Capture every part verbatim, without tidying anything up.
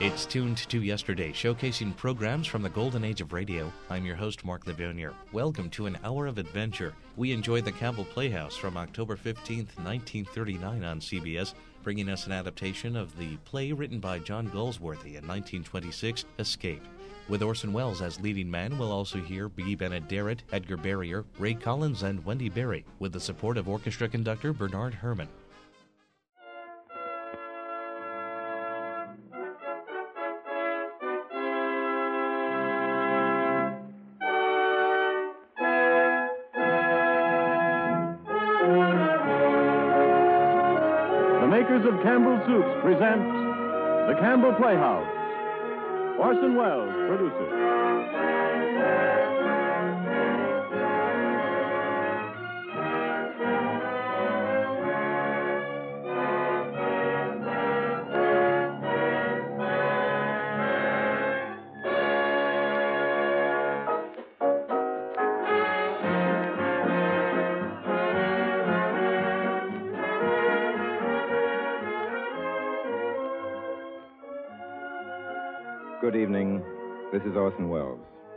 It's Tuned to Yesterday, showcasing programs from the golden age of radio. I'm your host, Mark Levonier. Welcome to an hour of adventure. We enjoyed the Campbell Playhouse from October fifteenth, nineteen thirty-nine on C B S, bringing us an adaptation of the play written by John Galsworthy in nineteen twenty-six, Escape. With Orson Welles as leading man, we'll also hear B. Bennett Darrett, Edgar Barrier, Ray Collins, and Wendy Berry, with the support of orchestra conductor Bernard Herrmann. Of Campbell Soups present The Campbell Playhouse. Orson Welles produces. Good evening. This is Orson Welles.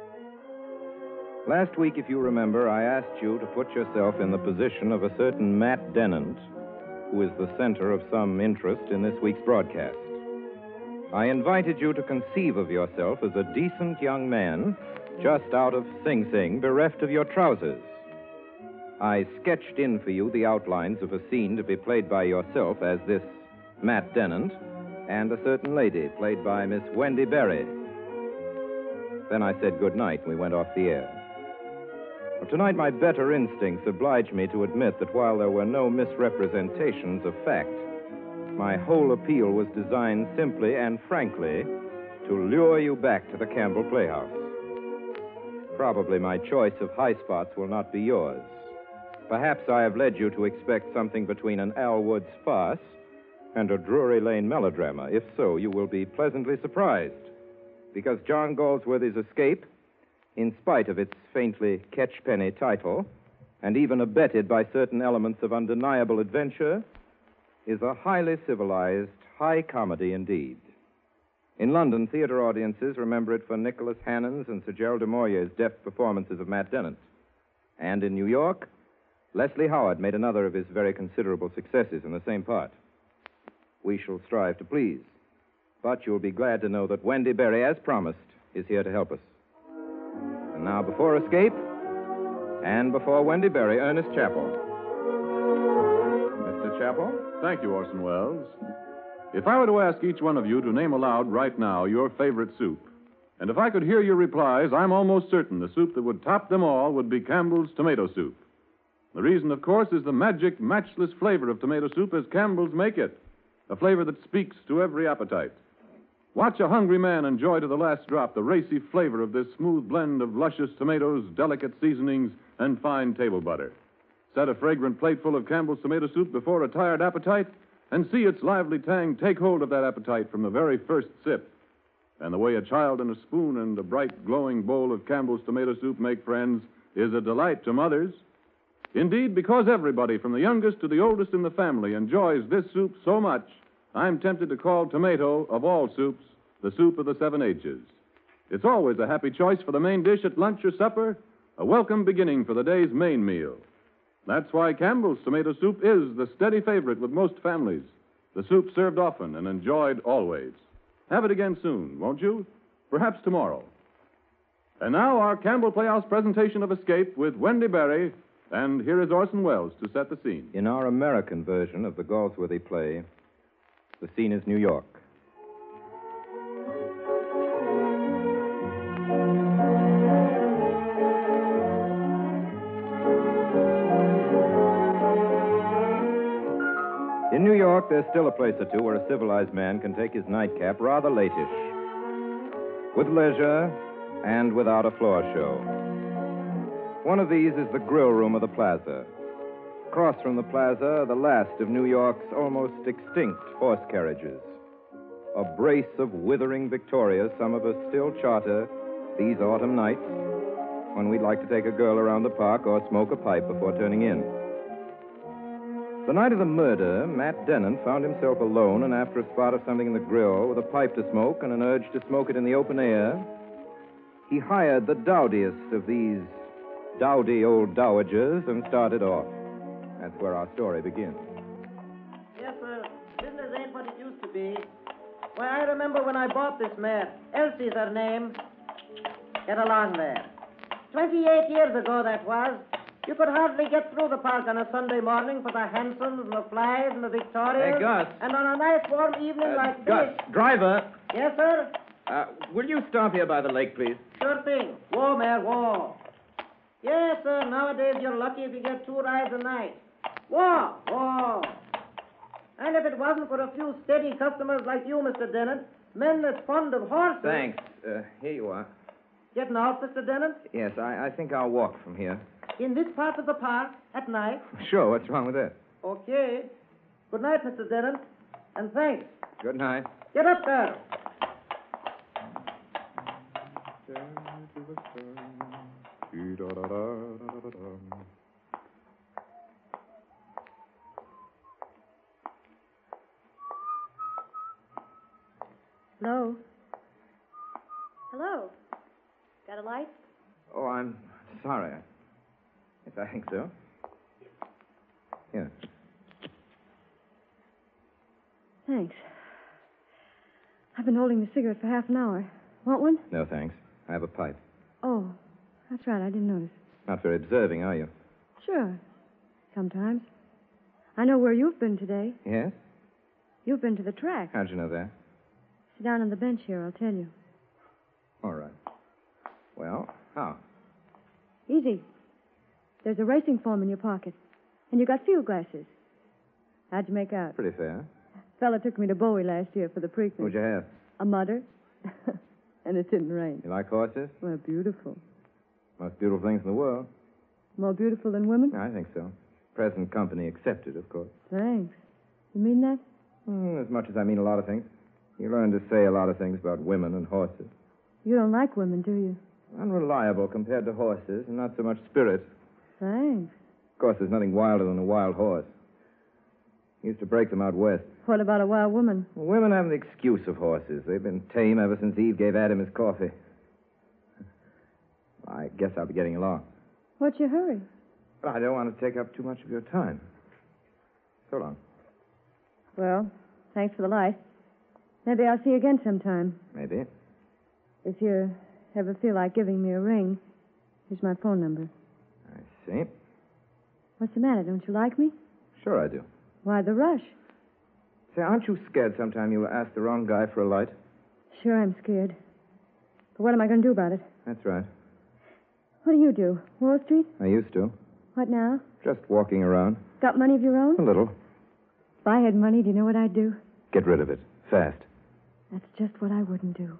Last week, if you remember, I asked you to put yourself in the position of a certain Matt Dennant, who is the center of some interest in this week's broadcast. I invited you to conceive of yourself as a decent young man just out of Sing Sing, bereft of your trousers. I sketched in for you the outlines of a scene to be played by yourself as this Matt Dennant and a certain lady, played by Miss Wendy Berry. Then I said good night, and we went off the air. Well, tonight, my better instincts obliged me to admit that while there were no misrepresentations of fact, my whole appeal was designed simply and frankly to lure you back to the Campbell Playhouse. Probably my choice of high spots will not be yours. Perhaps I have led you to expect something between an Al Woods farce and a Drury Lane melodrama. If so, you will be pleasantly surprised, because John Galsworthy's Escape, in spite of its faintly catchpenny title, and even abetted by certain elements of undeniable adventure, is a highly civilized, high comedy indeed. In London, theater audiences remember it for Nicholas Hannon's and Sir Gerald de Maurier's deft performances of Matt Dennant. And in New York, Leslie Howard made another of his very considerable successes in the same part. We shall strive to please. But you'll be glad to know that Wendy Berry, as promised, is here to help us. And now, before Escape, and before Wendy Berry, Ernest Chappell. Mister Chappell? Thank you, Orson Welles. If I were to ask each one of you to name aloud right now your favorite soup, and if I could hear your replies, I'm almost certain the soup that would top them all would be Campbell's tomato soup. The reason, of course, is the magic, matchless flavor of tomato soup as Campbell's make it. A flavor that speaks to every appetite. Watch a hungry man enjoy to the last drop the racy flavor of this smooth blend of luscious tomatoes, delicate seasonings, and fine table butter. Set a fragrant plateful of Campbell's tomato soup before a tired appetite and see its lively tang take hold of that appetite from the very first sip. And the way a child and a spoon and a bright, glowing bowl of Campbell's tomato soup make friends is a delight to mothers. Indeed, because everybody, from the youngest to the oldest in the family, enjoys this soup so much, I'm tempted to call tomato, of all soups, the soup of the seven ages. It's always a happy choice for the main dish at lunch or supper, a welcome beginning for the day's main meal. That's why Campbell's tomato soup is the steady favorite with most families, the soup served often and enjoyed always. Have it again soon, won't you? Perhaps tomorrow. And now, our Campbell Playhouse presentation of Escape with Wendy Berry. And here is Orson Welles to set the scene. In our American version of the Galsworthy play, the scene is New York. In New York, there's still a place or two where a civilized man can take his nightcap rather latish, with leisure and without a floor show. One of these is the grill room of the Plaza. Across from the Plaza, the last of New York's almost extinct horse carriages. A brace of withering Victorias some of us still charter these autumn nights when we'd like to take a girl around the park or smoke a pipe before turning in. The night of the murder, Matt Dennant found himself alone, and after a spot of something in the grill with a pipe to smoke and an urge to smoke it in the open air, he hired the dowdiest of these dowdy old dowagers and started off. That's where our story begins. Yes, sir. Business ain't what it used to be. Why, I remember when I bought this mare. Elsie's her name. Get along there. Twenty-eight years ago, that was. You could hardly get through the park on a Sunday morning for the Hansons and the Flys and the Victorias. Hey, Gus. And on a nice warm evening Uh, like Gus, this. driver, Yes, sir? uh, will you stop here by the lake, please? Sure thing. Whoa, mare, whoa. Yes, sir. Nowadays you're lucky if you get two rides a night. Whoa, whoa. And if it wasn't for a few steady customers like you, Mister Dennant, men that's fond of horses... Thanks. Uh, here you are. Getting off, Mister Dennant? Yes, I, I think I'll walk from here. In this part of the park, at night? Sure, what's wrong with that? Okay. Good night, Mister Dennant. And thanks. Good night. Get up there. Hello? Hello? Got a light? Oh, I'm sorry. Yes, I think so. Here. Thanks. I've been holding the cigarette for half an hour. Want one? No, thanks. I have a pipe. Oh, that's right. I didn't notice. Not very observing, are you? Sure. Sometimes. I know where you've been today. Yes? You've been to the track. How'd you know that? Sit down on the bench here. I'll tell you. All right. Well, how? Easy. There's a racing form in your pocket. And you got field glasses. How'd you make out? Pretty fair. Fella took me to Bowie last year for the Preakness. What'd you have? A mudder. And it didn't rain. You like horses? Well, beautiful. Most beautiful things in the world. More beautiful than women? I think so. Present company accepted, of course. Thanks. You mean that? Mm, as much as I mean a lot of things. You learn to say a lot of things about women and horses. You don't like women, do you? Unreliable compared to horses, and not so much spirit. Thanks. Of course, there's nothing wilder than a wild horse. Used to break them out west. What about a wild woman? Well, women have the excuse of horses. They've been tame ever since Eve gave Adam his coffee. I guess I'll be getting along. What's your hurry? But I don't want to take up too much of your time. So long. Well, thanks for the light. Maybe I'll see you again sometime. Maybe. If you ever feel like giving me a ring, here's my phone number. I see. What's the matter? Don't you like me? Sure I do. Why the rush? Say, aren't you scared sometime you'll ask the wrong guy for a light? Sure, I'm scared. But what am I going to do about it? That's right. What do you do? Wall Street? I used to. What now? Just walking around. Got money of your own? A little. If I had money, do you know what I'd do? Get rid of it. Fast. That's just what I wouldn't do.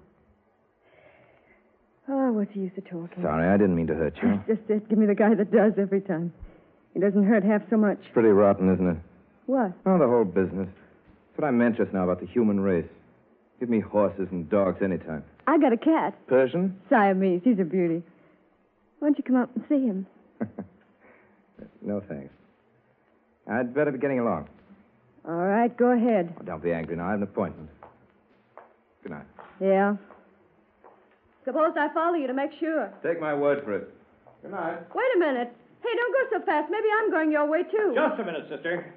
Oh, what's the use of talking? Sorry, I didn't mean to hurt you. That's just it. Give me the guy that does every time. He doesn't hurt half so much. It's pretty rotten, isn't it? What? Oh, the whole business. That's what I meant just now about the human race. Give me horses and dogs anytime. I got a cat. Persian? Siamese. He's a beauty. Why don't you come up and see him? No, thanks. I'd better be getting along. All right, go ahead. Oh, don't be angry now. I have an appointment. Good night. Yeah. Suppose I follow you to make sure. Take my word for it. Good night. Wait a minute. Hey, don't go so fast. Maybe I'm going your way, too. Just a minute, sister.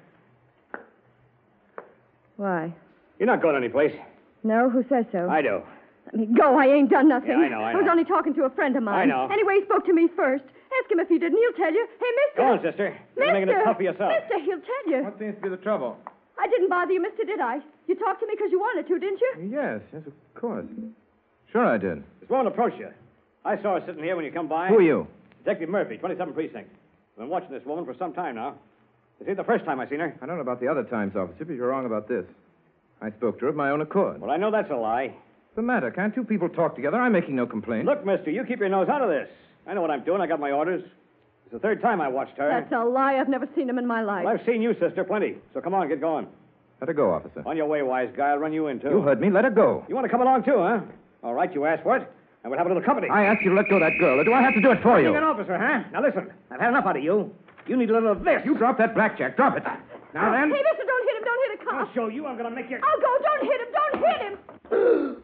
Why? You're not going anyplace. No? Who says so? I do. Let me go. I ain't done nothing. Yeah, I know, I was know. only talking to a friend of mine. I know. Anyway, he spoke to me first. Ask him if he didn't. He'll tell you. Hey, mister. Go on, sister. You're Mister. making it tough for yourself. Mister, he'll tell you. What seems to be the trouble? I didn't bother you, mister, did I? You talked to me because you wanted to, didn't you? Yes, yes, of course. Sure I did. This woman approached you. I saw her sitting here when you come by. Who are you? Detective Murphy, twenty-seven Precinct. I've been watching this woman for some time now. This ain't the first time I've seen her. I don't know about the other times, officer, but you're wrong about this. I spoke to her of my own accord. Well, I know that's a lie. What's the matter? Can't two people talk together? I'm making no complaint. Look, mister, you keep your nose out of this. I know what I'm doing. I got my orders. It's the third time I watched her. That's a lie. I've never seen him in my life. Well, I've seen you, sister, plenty. So come on, get going. Let her go, officer. On your way, wise guy. I'll run you in, too. You heard me. Let her go. You want to come along, too, huh? All right, you asked for it. And we'll have a little company. I asked you to let go of that girl. Or do I have to do it for you? Being an officer, huh? Now, listen. I've had enough out of you. You need a little of this. You drop that blackjack. Drop it. Now then. Hey, mister, don't hit him. Don't hit a car. I'll show you. I'm going to make you... I'll go. Don't hit him. Don't hit him.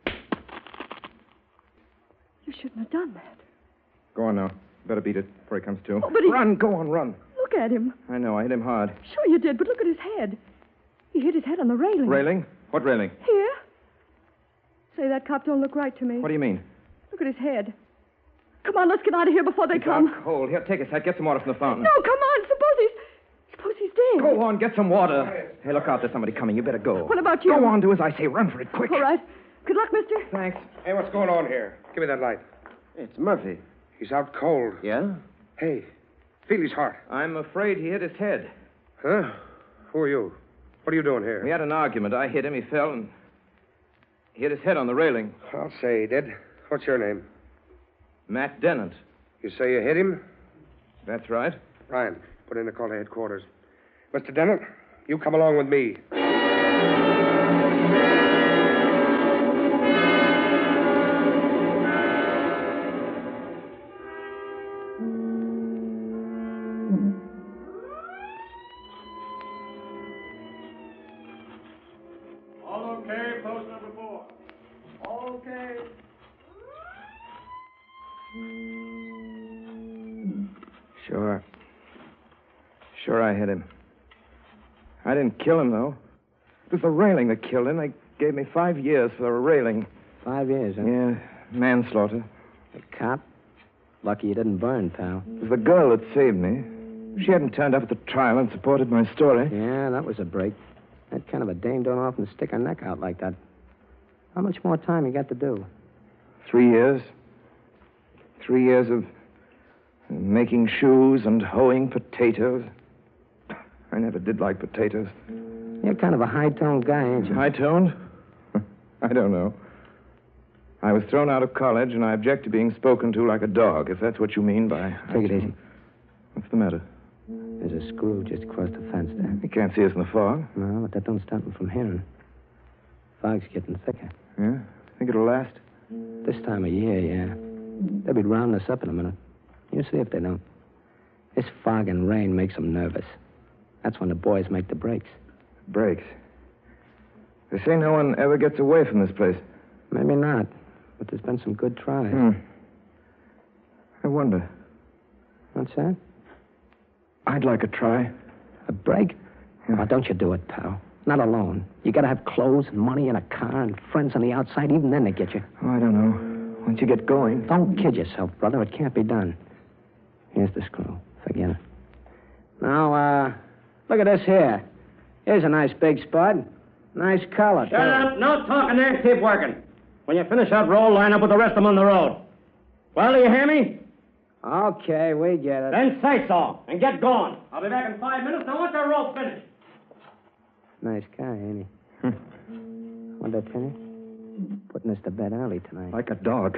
You shouldn't have done that. Go on now. Better beat it before he comes to. Oh, but he... Run, go on, run. Look at him. I know, I hit him hard. Sure you did, but look at his head. He hit his head on the railing. Railing? What railing? Here. Say, that cop don't look right to me. What do you mean? Look at his head. Come on, let's get out of here before they It's come. out cold. Here, take his hat. Get some water from the fountain. No, come on. Suppose he's... Suppose he's dead. Go on, get some water. Hey, look out. There's somebody coming. You better go. What about you? Go on, do as I say. Run for it, quick. All right. Good luck, mister. Thanks. Hey, what's going on here? Give me that light. It's Murphy. He's out cold. Yeah? Hey, feel his heart. I'm afraid he hit his head. Huh? Who are you? What are you doing here? We had an argument. I hit him. He fell and he hit his head on the railing. I'll say he did. What's your name? Matt Dennant. You say you hit him? That's right. Ryan, put in a call to headquarters. Mister Dennant, you come along with me. All okay, post number four. Okay. Sure. Sure, I hit him. I didn't kill him, though. It was the railing that killed him. They gave me five years for the railing. Five years, huh? Yeah, manslaughter. A cop? Lucky you didn't burn, pal. It was the girl that saved me. She hadn't turned up at the trial and supported my story. Yeah, that was a break. That kind of a dame don't often stick her neck out like that. How much more time you got to do? Three years. Three years of making shoes and hoeing potatoes. I never did like potatoes. You're kind of a high-toned guy, ain't you? High-toned? I don't know. I was thrown out of college, and I object to being spoken to like a dog, if that's what you mean by... Take it easy. What's the matter? There's a screw just across the fence there. You can't see us in the fog. No, but that don't stop me from hearing. Fog's getting thicker. Yeah? Think it'll last? This time of year, yeah. They'll be rounding us up in a minute. You see if they don't. This fog and rain makes them nervous. That's when the boys make the breaks. Breaks. They say no one ever gets away from this place. Maybe not, but there's been some good tries. Hmm. I wonder. What's that? I'd like a try. A break? Yeah. Why don't you do it, pal? Not alone. You gotta have clothes and money and a car and friends on the outside. Even then they get you. Oh, I don't know. Once you get going... Don't kid yourself, brother. It can't be done. Here's the screw. Forget it. Now, uh, look at this here. Here's a nice big spot. Nice color, Shut up. No talking there. Keep working. When you finish that roll, line up with the rest of them on the road. Well, do you hear me? Okay, we get it. Then say so and get going. I'll be back in five minutes. I want that roll finished. Nice guy, ain't he? What'd I tell you? Putting us to bed early tonight. Like a dog.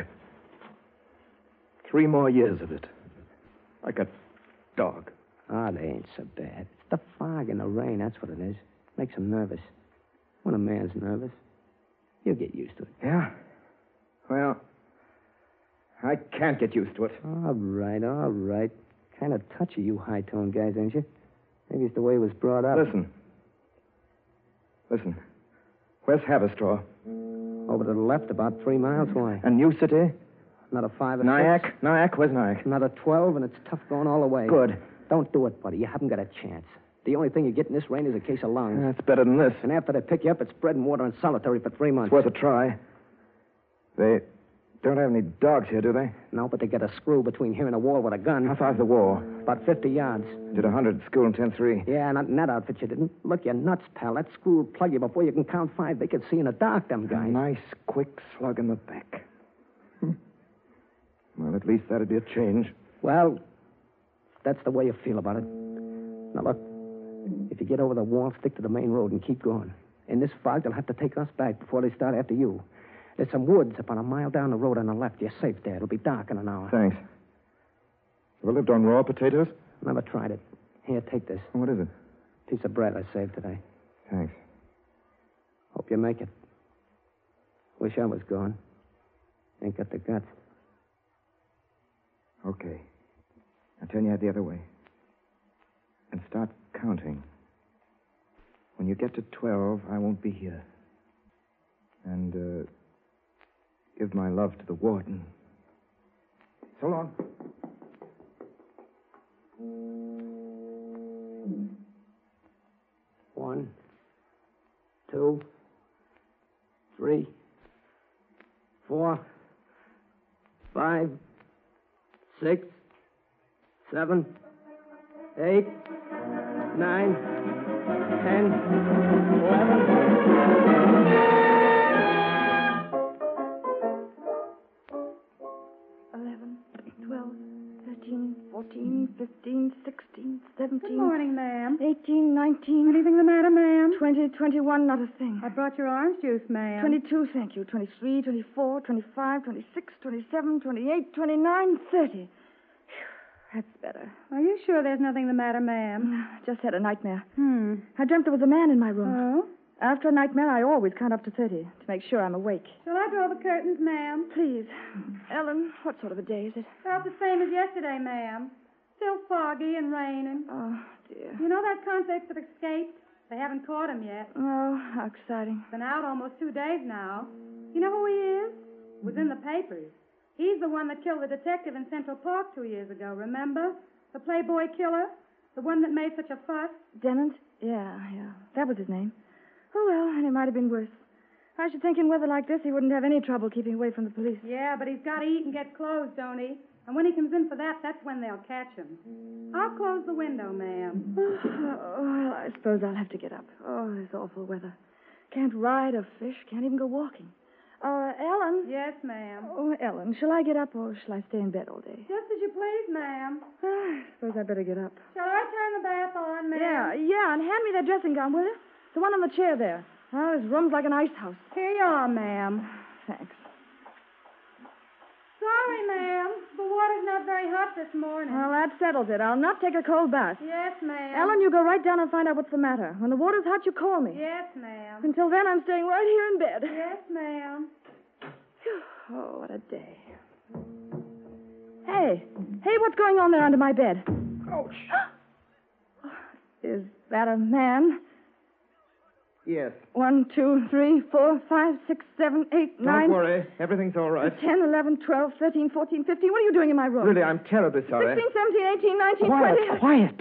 Three more years of it. Like a dog. Oh, they ain't so bad. It's the fog and the rain, that's what it is. Makes them nervous. When a man's nervous, you get used to it. Yeah? Well, I can't get used to it. All right, all right. Kind of touchy, you high-toned guys, ain't you? Maybe it's the way he was brought up. Listen. Listen. Where's Haverstraw? Over to the left, about three miles. Why? And New City? Another five or Nyack? six. Nyack? Where's Nyack? Another twelve, and it's tough going all the way. Good. Don't do it, buddy. You haven't got a chance. The only thing you get in this rain is a case of lungs. That's better than this. And after they pick you up, it's bread and water and solitary for three months. It's worth a try. They don't have any dogs here, do they? No, but they get a screw between here and a wall with a gun. How far's the wall? About fifty yards. Did a hundred at school in ten three. Yeah, not in that outfit you didn't. Look, you're nuts, pal. That screw will plug you before you can count five. They could see in the dark, them A guys. nice, quick slug in the back. Hmm. Well, at least that'd be a change. Well, that's the way you feel about it. Now, look, if you get over the wall, stick to the main road and keep going. In this fog, they'll have to take us back before they start after you. There's some woods about a mile down the road on the left. You're safe there. It'll be dark in an hour. Thanks. Ever lived on raw potatoes? Never tried it. Here, take this. What is it? Piece of bread I saved today. Thanks. Hope you make it. Wish I was gone. Ain't got the guts. Okay. Now turn your head the other way. And start counting. When you get to twelve, I won't be here. And, uh, give my love to the warden. So long. One, two, three, four, five, six, seven, eight, nine, ten, eleven, twelve, thirteen, fourteen, fifteen, sixteen, seventeen. Good morning, ma'am. eighteen, nineteen. Anything the matter, ma'am? twenty, twenty-one, not a thing. I brought your orange juice, ma'am. twenty-two, thank you. twenty-three, twenty-four, twenty-five, twenty-six, twenty-seven, twenty-eight, twenty-nine, thirty. That's better. Are you sure there's nothing the matter, ma'am? Just had a nightmare. Hmm. I dreamt there was a man in my room. Oh? After a nightmare, I always count up to thirty to make sure I'm awake. Shall I draw the curtains, ma'am? Please. Ellen, what sort of a day is it? About the same as yesterday, ma'am. Still foggy and raining. Oh, dear. You know that convict that escaped? They haven't caught him yet. Oh, how exciting. Been out almost two days now. You know who he is? Was in the papers. He's the one that killed the detective in Central Park two years ago, remember? The Playboy killer? The one that made such a fuss? Dennant? Yeah, yeah. That was his name. Oh, well, and it might have been worse. I should think in weather like this he wouldn't have any trouble keeping away from the police. Yeah, but he's got to eat and get clothes, don't he? And when he comes in for that, that's when they'll catch him. I'll close the window, ma'am. Oh, well, I suppose I'll have to get up. Oh, this awful weather. Can't ride or fish, can't even go walking. Uh, Ellen? Yes, ma'am. Oh, Ellen, shall I get up or shall I stay in bed all day? Just as you please, ma'am. I suppose I better get up. Shall I turn the bath on, ma'am? Yeah, yeah, and hand me that dressing gown, will you? The one on the chair there. Oh, this room's like an ice house. Here you are, ma'am. Thanks. Sorry, ma'am. The water's not very hot this morning. Well, that settles it. I'll not take a cold bath. Yes, ma'am. Ellen, you go right down and find out what's the matter. When the water's hot, you call me. Yes, ma'am. Until then, I'm staying right here in bed. Yes, ma'am. Oh, what a day. Hey, hey, what's going on there under my bed? Ouch. Is that a man? Yes. One, two, three, four, five, six, seven, eight, Don't nine. worry. Everything's all right. ten, eleven, twelve, thirteen, fourteen, fifteen. What are you doing in my room? Really, I'm terribly sorry. sixteen, seventeen, eighteen, nineteen, Quiet, twenty. quiet.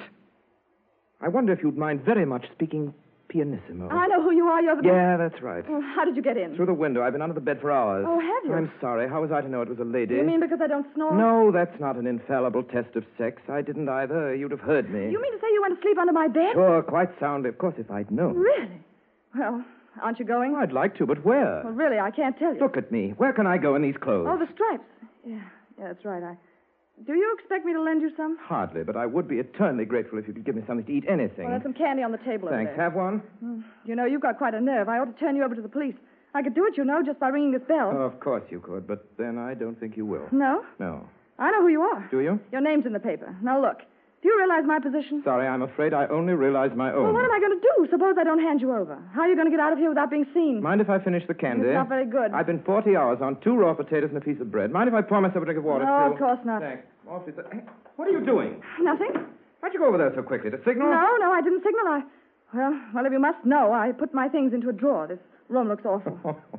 I wonder if you'd mind very much speaking pianissimo. I know who you are. You're the... Yeah, that's right. Oh, how did you get in? Through the window. I've been under the bed for hours. Oh, have you? I'm sorry. How was I to know it was a lady? You mean because I don't snore? No, that's not an infallible test of sex. I didn't either. You'd have heard me. You mean to say you went to sleep under my bed? Sure, quite soundly. Of course, if I'd known. Really? Well, aren't you going? I'd like to, but where? Well, really, I can't tell you. Look at me. Where can I go in these clothes? Oh, the stripes. Yeah, yeah, that's right. I. Do you expect me to lend you some? Hardly, but I would be eternally grateful if you could give me something to eat, anything. Well, there's some candy on the table Thanks. over there. Have one? Mm. You know, you've got quite a nerve. I ought to turn you over to the police. I could do it, you know, just by ringing this bell. Oh, of course you could, but then I don't think you will. No? No. I know who you are. Do you? Your name's in the paper. Now, look. Do you realize my position? Sorry, I'm afraid I only realize my own. Well, what am I going to do? Suppose I don't hand you over. How are you going to get out of here without being seen? Mind if I finish the candy? It's not very good. I've been forty hours on two raw potatoes and a piece of bread. Mind if I pour myself a drink of water, No, too? of course not. Thanks. Awfully so- Hey, what are you doing? Nothing. Why'd you go over there so quickly? To signal? No, no, I didn't signal. I... Well, well, if you must know, I put my things into a drawer. This room looks awful.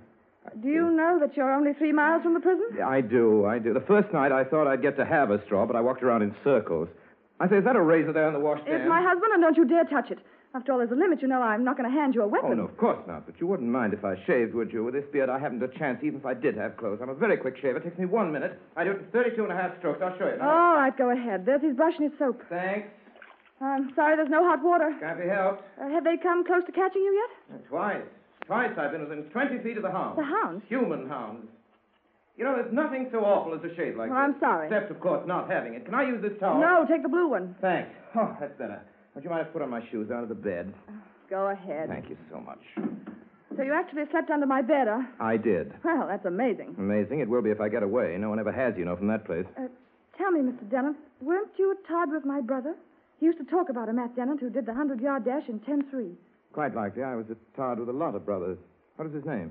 Do you know that you're only three miles from the prison? Yeah, I do, I do. The first night I thought I'd get to have a straw, but I walked around in circles. I say, is that a razor there on the washstand? It's my husband, and don't you dare touch it. After all, there's a limit. You know, I'm not going to hand you a weapon. Oh, no, of course not. But you wouldn't mind if I shaved, would you? With this beard, I haven't a chance, even if I did have clothes. I'm a very quick shaver. It takes me one minute. I do it in thirty-two and a half strokes. I'll show you. Now. All right, go ahead. There's his brush and his soap. Thanks. I'm sorry there's no hot water. Can't be helped. Uh, have they come close to catching you yet? Twice. Twice I've been within twenty feet of the hounds. The hounds? Human hounds. You know, there's nothing so awful as a shave like Well, this. I'm sorry. Except, of course, not having it. Can I use this towel? No, take the blue one. Thanks. Oh, that's better. Would you mind if I put on my shoes under the bed? Go ahead. Thank you so much. So you actually slept under my bed, huh? I did. Well, that's amazing. Amazing. It will be if I get away. No one ever has, you know, from that place. Uh, tell me, Mister Dennant, weren't you at Todd with my brother? He used to talk about a Matt Dennant who did the hundred-yard dash in ten three. Quite likely. I was at Todd with a lot of brothers. What is his name?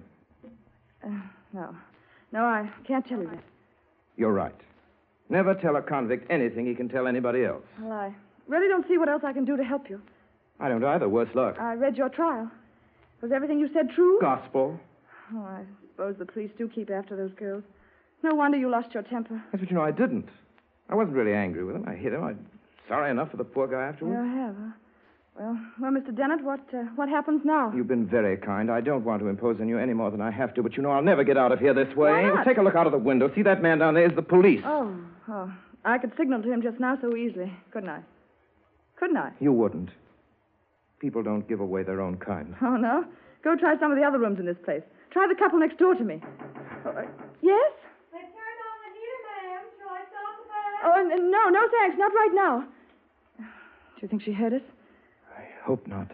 Uh, no. No, I can't tell you that. You're right. Never tell a convict anything he can tell anybody else. Well, I really don't see what else I can do to help you. I don't either. Worse luck. I read your trial. Was everything you said true? Gospel. Oh, I suppose the police do keep after those girls. No wonder you lost your temper. Yes, but you know, I didn't. I wasn't really angry with him. I hit him. I'm sorry enough for the poor guy afterwards. You have, huh? Well, well, Mister Dennett, what uh, what happens now? You've been very kind. I don't want to impose on you any more than I have to, but you know I'll never get out of here this way. Why not? Take a look out of the window. See that man down there is the police. Oh, oh. I could signal to him just now so easily, couldn't I? Couldn't I? You wouldn't. People don't give away their own kind. Oh, no? Go try some of the other rooms in this place. Try the couple next door to me. Oh, uh, yes? They turned on the heater, ma'am. Shall I stop the fan? Oh, and, and no, no thanks. Not right now. Do you think she heard us? I hope not.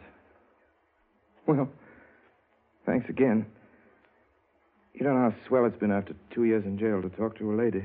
Well, thanks again. You don't know how swell it's been after two years in jail to talk to a lady.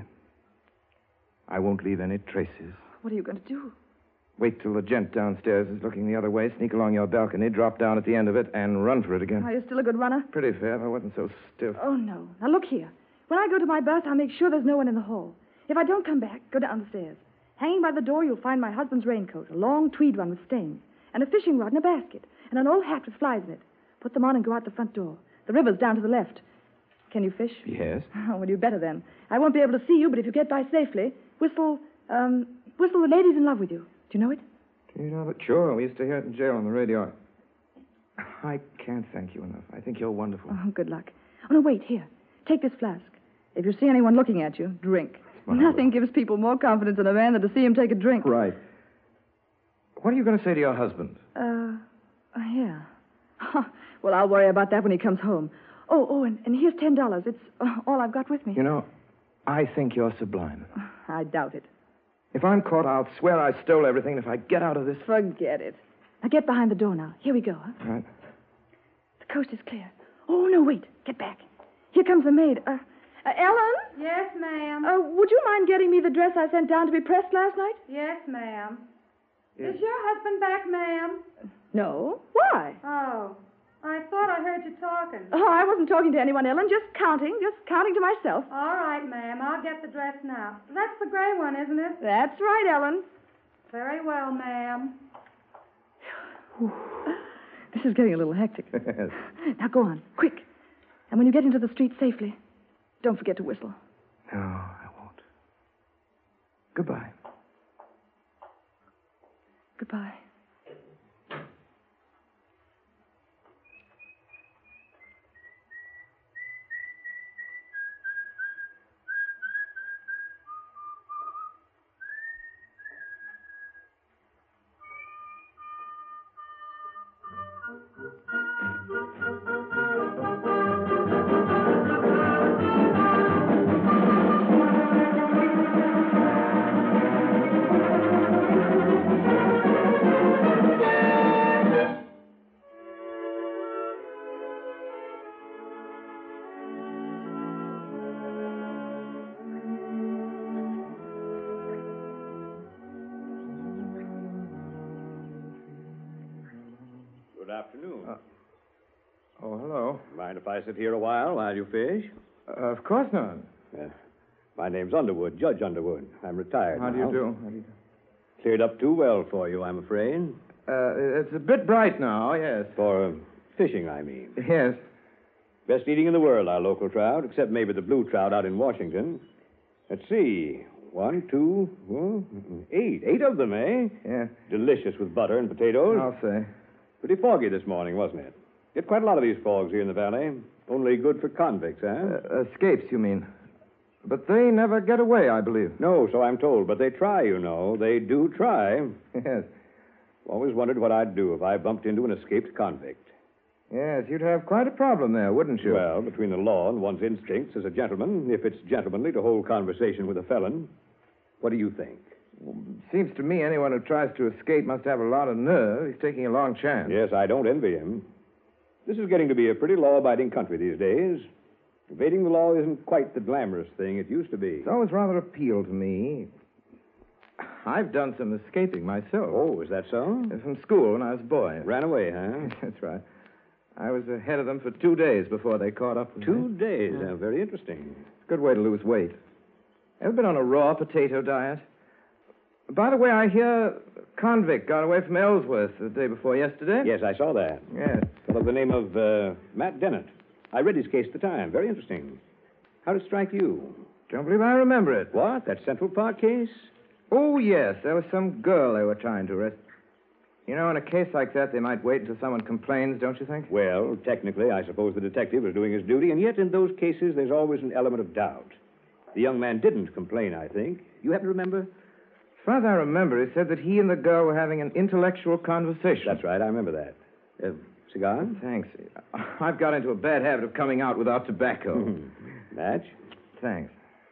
I won't leave any traces. What are you going to do? Wait till the gent downstairs is looking the other way, sneak along your balcony, drop down at the end of it, and run for it again. Are you still a good runner? Pretty fair if I wasn't so stiff. Oh, no. Now, look here. When I go to my berth, I'll make sure there's no one in the hall. If I don't come back, go down the stairs. Hanging by the door, you'll find my husband's raincoat, a long tweed one with stains, and a fishing rod in a basket, and an old hat with flies in it. Put them on and go out the front door. The river's down to the left. Can you fish? Yes. Oh, well, you better then. I won't be able to see you, but if you get by safely, whistle, um, whistle The Lady's in Love with You. Do you know it? Do you know it? Sure. We used to hear it in jail on the radio. I can't thank you enough. I think you're wonderful. Oh, good luck. Oh, no, wait, here. Take this flask. If you see anyone looking at you, drink. Marvelous. Nothing gives people more confidence in a man than to see him take a drink. Right. What are you going to say to your husband? Uh, uh yeah. Well, I'll worry about that when he comes home. Oh, oh, and, and here's ten dollars. It's uh, all I've got with me. You know, I think you're sublime. I doubt it. If I'm caught, I'll swear I stole everything. If I get out of this... Forget it. Now, get behind the door now. Here we go, huh? Right. The coast is clear. Oh, no, wait. Get back. Here comes the maid. Uh, uh Ellen? Yes, ma'am. Uh, would you mind getting me the dress I sent down to be pressed last night? Yes, ma'am. Yes. Is your husband back, ma'am? No. Why? Oh, I thought I heard you talking. Oh, I wasn't talking to anyone, Ellen. Just counting. Just counting to myself. All right, ma'am. I'll get the dress now. That's the gray one, isn't it? That's right, Ellen. Very well, ma'am. This is getting a little hectic. Now, go on. Quick. And when you get into the street safely, don't forget to whistle. No, I won't. Goodbye. Goodbye. Good afternoon. Uh, oh, hello. Mind if I sit here a while while you fish? Uh, of course not. Uh, my name's Underwood, Judge Underwood. I'm retired How do now. you do? How do you do? Cleared up too well for you, I'm afraid. Uh, it's a bit bright now, yes. For uh, fishing, I mean. Yes. Best eating in the world, our local trout, except maybe the blue trout out in Washington. Let's see. One, two, well, eight. Eight of them, eh? Yeah. Delicious with butter and potatoes. I'll say. Pretty foggy this morning, wasn't it? Get quite a lot of these fogs here in the valley. Only good for convicts, huh? Uh, escapes, you mean. But they never get away, I believe. No, so I'm told. But they try, you know. They do try. Yes. Always wondered what I'd do if I bumped into an escaped convict. Yes, you'd have quite a problem there, wouldn't you? Well, between the law and one's instincts as a gentleman, if it's gentlemanly to hold conversation with a felon, what do you think? Seems to me anyone who tries to escape must have a lot of nerve. He's taking a long chance. Yes, I don't envy him. This is getting to be a pretty law-abiding country these days. Evading the law isn't quite the glamorous thing it used to be. It's always rather appealed to me. I've done some escaping myself. Oh, is that so? From school when I was a boy. Ran away, huh? That's right. I was ahead of them for two days before they caught up with Two me. days? Yeah. Uh, very interesting. It's a good way to lose weight. Ever been on a raw potato diet? By the way, I hear a convict got away from Ellsworth the day before yesterday. Yes, I saw that. Yes. A fellow by the name of uh, Matt Dennett. I read his case at the time. Very interesting. How did it strike you? Don't believe I remember it. What? That Central Park case? Oh, yes. There was some girl they were trying to arrest. You know, in a case like that, they might wait until someone complains, don't you think? Well, technically, I suppose the detective was doing his duty, and yet in those cases, there's always an element of doubt. The young man didn't complain, I think. You happen to remember? As far as I remember, he said that he and the girl were having an intellectual conversation. That's right, I remember that. Uh, cigar? Thanks. I've got into a bad habit of coming out without tobacco. Match? Thanks.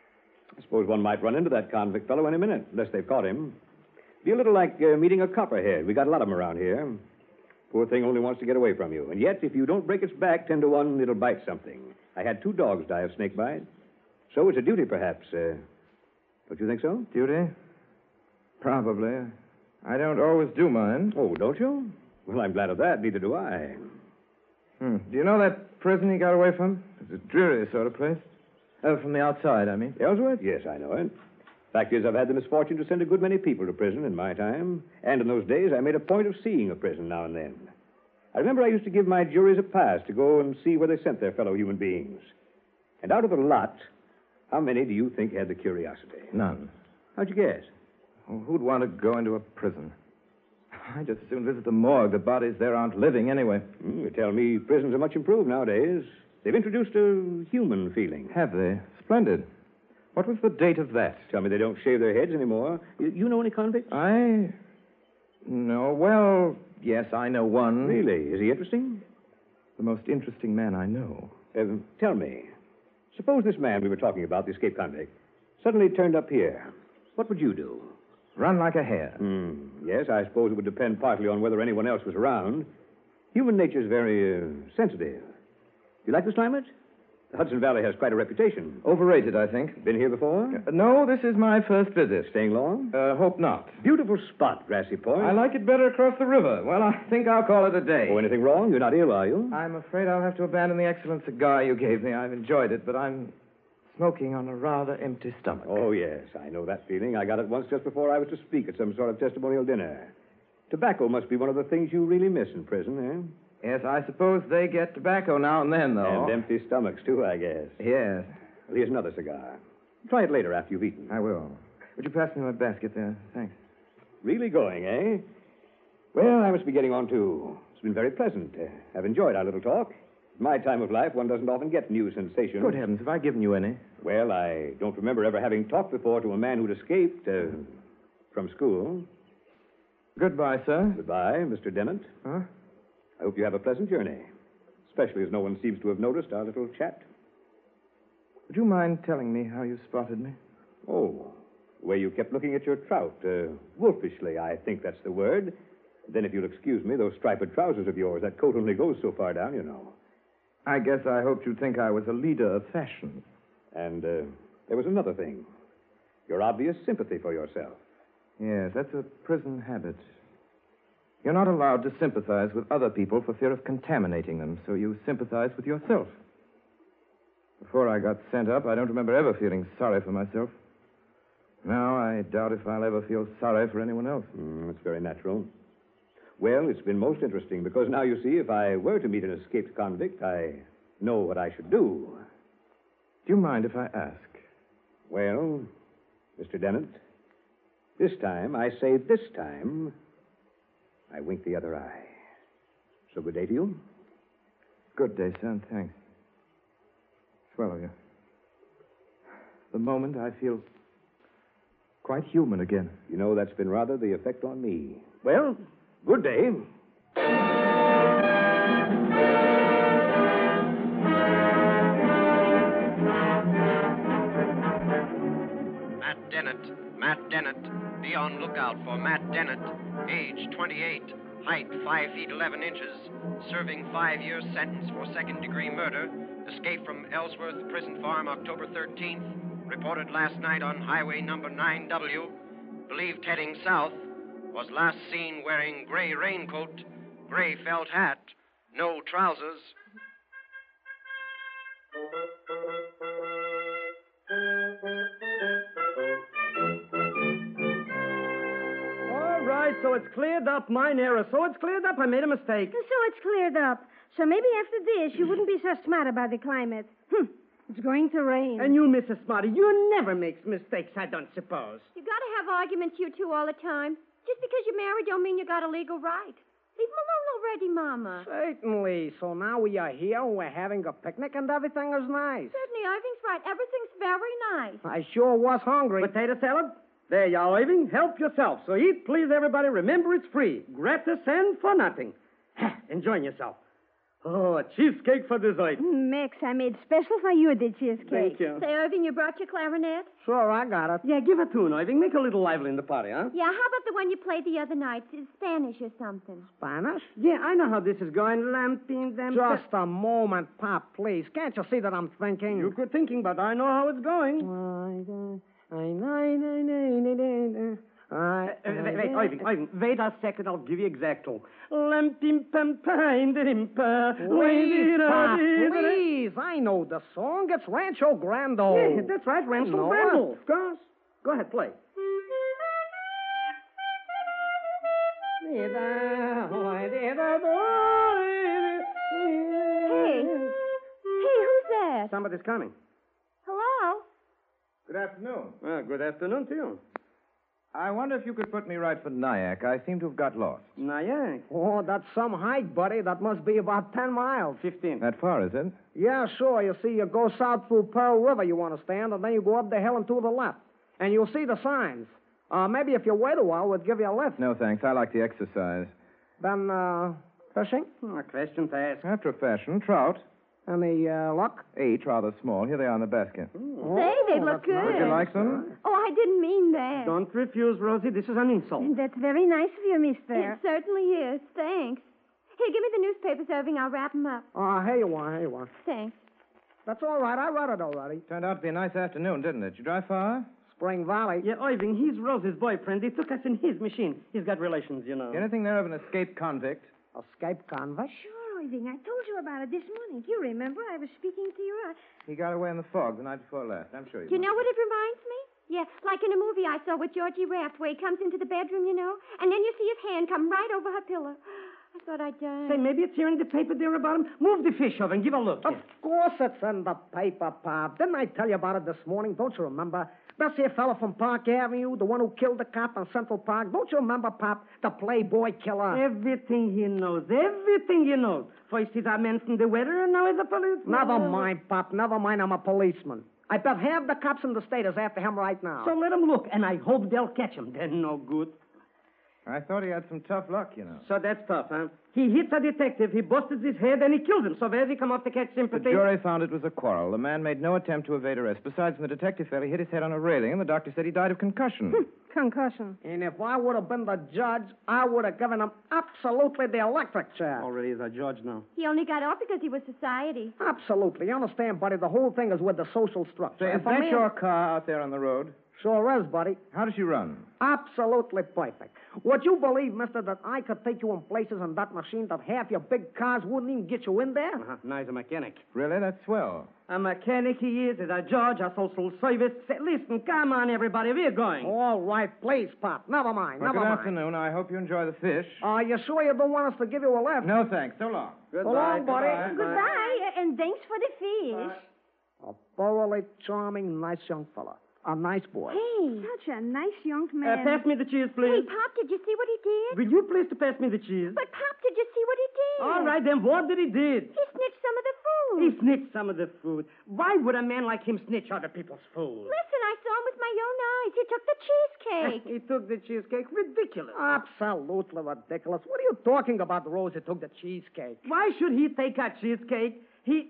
I suppose one might run into that convict fellow any minute, unless they've caught him. Be a little like uh, meeting a copperhead. We got a lot of them around here. Poor thing only wants to get away from you. And yet, if you don't break its back, ten to one, it'll bite something. I had two dogs die of snake bite. So it's a duty, perhaps. Uh, don't you think so? Duty? Probably. I don't always do mine. Oh, don't you? Well, I'm glad of that. Neither do I. Hmm. Do you know that prison he got away from? It's a dreary sort of place. Oh, from the outside, I mean. Ellsworth? Yes, I know it. Fact is, I've had the misfortune to send a good many people to prison in my time. And in those days, I made a point of seeing a prison now and then. I remember I used to give my juries a pass to go and see where they sent their fellow human beings. And out of a lot, how many do you think had the curiosity? None. How'd you guess? Well, who'd want to go into a prison? I just as soon visit the morgue. The bodies there aren't living anyway. Mm, you tell me prisons are much improved nowadays. They've introduced a human feeling. Have they? Splendid. What was the date of that? Tell me they don't shave their heads anymore. You, you know any convicts? I... No, well, yes, I know one. Really? Is he interesting? The most interesting man I know. Uh, tell me, suppose this man we were talking about, the escaped convict, suddenly turned up here. What would you do? Run like a hare. Hmm. Yes, I suppose it would depend partly on whether anyone else was around. Human nature is very uh, sensitive. You like this climate? The Hudson Valley has quite a reputation. Overrated, I think. Been here before? Uh, no, this is my first visit. Staying long? Uh, hope not. Beautiful spot, Grassy Point. I like it better across the river. Well, I think I'll call it a day. Oh, anything wrong? You're not ill, are you? I'm afraid I'll have to abandon the excellent cigar you gave me. I've enjoyed it, but I'm smoking on a rather empty stomach. Oh, yes, I know that feeling. I got it once just before I was to speak at some sort of testimonial dinner. Tobacco must be one of the things you really miss in prison, eh? Yes, I suppose they get tobacco now and then, though. And empty stomachs, too, I guess. Yes. Well, here's another cigar. Try it later after you've eaten. I will. Would you pass me my basket there? Thanks. Really going, eh? Well, I must be getting on, too. It's been very pleasant. Uh, I've enjoyed our little talk. At my time of life, one doesn't often get new sensations. Good heavens, have I given you any? Well, I don't remember ever having talked before to a man who'd escaped uh, from school. Goodbye, sir. Goodbye, Mister Dennett. Huh? I hope you have a pleasant journey, especially as no one seems to have noticed our little chat. Would you mind telling me how you spotted me? Oh, the way you kept looking at your trout. Uh, wolfishly, I think that's the word. Then, if you'll excuse me, those striped trousers of yours, that coat only goes so far down, you know. I guess I hoped you'd think I was a leader of fashion. And uh, there was another thing. Your obvious sympathy for yourself. Yes, that's a prison habit. You're not allowed to sympathize with other people for fear of contaminating them, so you sympathize with yourself. Before I got sent up, I don't remember ever feeling sorry for myself. Now, I doubt if I'll ever feel sorry for anyone else. Mm, that's very natural. Well, it's been most interesting, because now, you see, if I were to meet an escaped convict, I know what I should do. Do you mind if I ask? Well, Mister Dennett, this time, I say this time, I wink the other eye. So good day to you. Good day, son. Thanks. Swell of you. The moment I feel quite human again. You know, that's been rather the effect on me. Well, good day. Matt Dennett. Matt Dennett. Be on lookout for Matt Dennett. Age twenty-eight. Height five feet eleven inches. Serving five years sentence for second-degree murder. Escaped from Ellsworth Prison Farm October thirteenth. Reported last night on highway number nine W. Believed heading south. Was last seen wearing gray raincoat, gray felt hat, no trousers. so it's cleared up. Mine error. So it's cleared up. I made a mistake. So it's cleared up. So maybe after this, you wouldn't be so smart about the climate. Hm. It's going to rain. And you, Missus Smarty, you never makes mistakes, I don't suppose. You gotta have arguments, you two, all the time. Just because you're married don't mean you got a legal right. Leave him alone already, Mama. Certainly. So now we are here and we're having a picnic and everything is nice. Certainly, Irving's right. Everything's very nice. I sure was hungry. Potato salad? There you are, Irving. Help yourself. So eat, please, everybody. Remember, it's free. Gratis and for nothing. Enjoying yourself. Oh, a cheesecake for dessert. Max, I made special for you the cheesecake. Thank you. Say, Irving, you brought your clarinet? Sure, I got it. Yeah, give a tune, Irving. Make a little lively in the party, huh? Yeah, how about the one you played the other night? It's Spanish or something. Spanish? Yeah, I know how this is going. Lamping them. Just a moment, Pop, please. Can't you see that I'm thinking? You're good thinking, but I know how it's going. Uh, wait, wait, Irving, Irving, wait a second. I'll give you exact tone. Lampim pam pam dimpa. Please, Pop, please. I know the song. It's Rancho Grande. Yeah, that's right, Rancho No, Grande. what? Of course. Go ahead, play. Hey. Hey, who's that? Somebody's coming. Hello? Good afternoon. Well, good afternoon to you. I wonder if you could put me right for Nyack. I seem to have got lost. Nyack? Oh, that's some hike, buddy. That must be about ten miles. Fifteen. That far, is it? Yeah, sure. You see, you go south through Pearl River, you understand, and then you go up the hill and to the left. And you'll see the signs. Uh, maybe if you wait a while, we'll give you a lift. No, thanks. I like the exercise. Then, uh, fishing? Oh, a question to ask. After a fashion, trout. Any, uh, luck? Eight, rather small. Here they are in the basket. Oh, Say, they look good. Would you like some? Oh, I didn't mean that. Don't refuse, Rosie. This is an insult. That's very nice of you, mister. It certainly is. Thanks. Here, give me the newspapers, Irving. I'll wrap them up. Oh, here you are, here you are. Thanks. That's all right. I read it already. Turned out to be a nice afternoon, didn't it? You drive far? Spring Valley. Yeah, Irving, he's Rosie's boyfriend. He took us in his machine. He's got relations, you know. Anything there of an escaped convict? Escaped convict? Sure, Irving. I told you about it this morning. Do you remember? I was speaking to you. I... He got away in the fog the night before last. I'm sure you Do you know what it reminds me? Yeah, like in a movie I saw with Georgie Raft, where he comes into the bedroom, you know, and then you see his hand come right over her pillow. I thought I'd die. Say, maybe it's here in the paper there about him. Move the fish over and give a look. Of course it's in the paper, Pop. Didn't I tell you about it this morning? Don't you remember? That's here fella from Park Avenue, the one who killed the cop in Central Park. Don't you remember, Pop? The Playboy killer. Everything he knows. Everything he knows. First he's a man from the weather, and now he's a policeman. Never mind, Pop. Never mind. I'm a policeman. I bet half the cops in the state is after him right now. So let him look, and I hope they'll catch him. They're no good. I thought he had some tough luck, you know. So that's tough, huh? He hits a detective, he busted his head, and he kills him. So where's he come off to catch The sympathy? jury found it was a quarrel. The man made no attempt to evade arrest. Besides, when the detective fell, he hit his head on a railing, and the doctor said he died of concussion. Concussion. And if I would have been the judge, I would have given him absolutely the electric chair. Already is a judge now. He only got off because he was society. Absolutely. You understand, buddy? The whole thing is with the social structure. Say, is If a that man- your car out there on the road? Sure is, buddy. How does she run? Absolutely perfect. Would you believe, mister, that I could take you in places in that machine that half your big cars wouldn't even get you in there? Uh-huh. Now he's a mechanic. Really? That's swell. A mechanic he is, is a judge, a social service. Say, listen, come on, everybody, we're going. All right, please, Pop. Never mind, Well, never good mind. afternoon. I hope you enjoy the fish. Are you sure you don't want us to give you a lift? No, thanks. So long. Goodbye. So long, buddy. Goodbye. Goodbye, and thanks for the fish. A thoroughly charming, nice young fella. A nice boy. Hey. Such a nice young Uh, man. pass me the cheese, Hey, please. Pop, did you see what he did? Will you please to pass me the cheese? But, Pop, did you see what he did? All right, then what did he did? He snitched some of the food. He snitched some of the food. Why would a man like him snitch other people's food? Listen, I saw him with my own eyes. He took the cheesecake. He took the cheesecake. Ridiculous. Absolutely ridiculous. What are you talking about, Rose? Who took the cheesecake? Why should he take a cheesecake? He...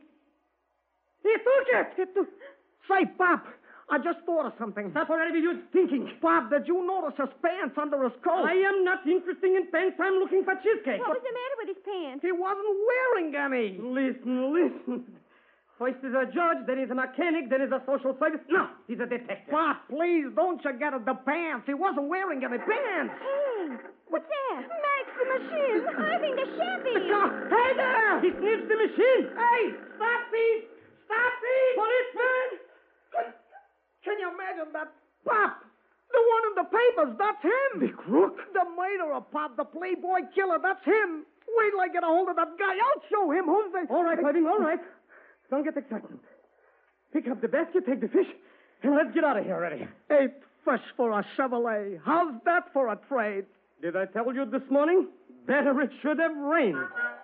He took it! He took... Say, Pop, I just thought of something. Stop already with your thinking. Pop, did you notice his pants under his coat? I am not interested in pants. I'm looking for cheesecake. What was the matter with his pants? He wasn't wearing any. Listen, listen. First is a judge, then he's a mechanic, then he's a social service. No, he's a detective. Pop, please, don't you get it, the pants. He wasn't wearing any pants. Hey, what's that? Max, the machine. Irving, the Chevy. Hey there! He sniffs the machine. Hey, stop thief! Stop thief! Policeman! Can you imagine that? Pop! The one in the papers, that's him. The crook? The murderer, Pop, the playboy killer, that's him. Wait till I get a hold of that guy. I'll show him who's the... All right, Irving, all right. Don't get excited. Pick up the basket, take the fish, and let's get out of here already. Eight fish for a Chevrolet. How's that for a trade? Did I tell you this morning? Better it should have rained.